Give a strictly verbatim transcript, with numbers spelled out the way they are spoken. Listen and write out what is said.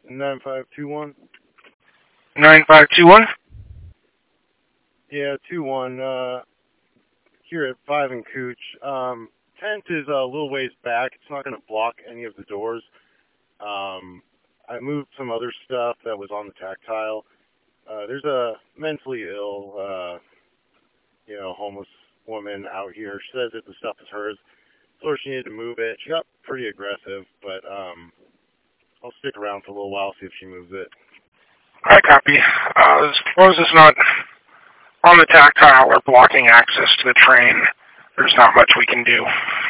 nine five two one. nine five two one? Yeah, two one. Uh, here at five and Cooch. Um, tent is a little ways back. It's not going to block any of the doors. Um, I moved some other stuff that was on the tactile. Uh, there's a mentally ill, uh, you know, homeless woman out here. She says that the stuff is hers. Told her she needed to move it. She got pretty aggressive, but um, I'll stick around for a little while, see if she moves it. I copy. Uh, as long as it's not on the tactile or blocking access to the train, there's not much we can do.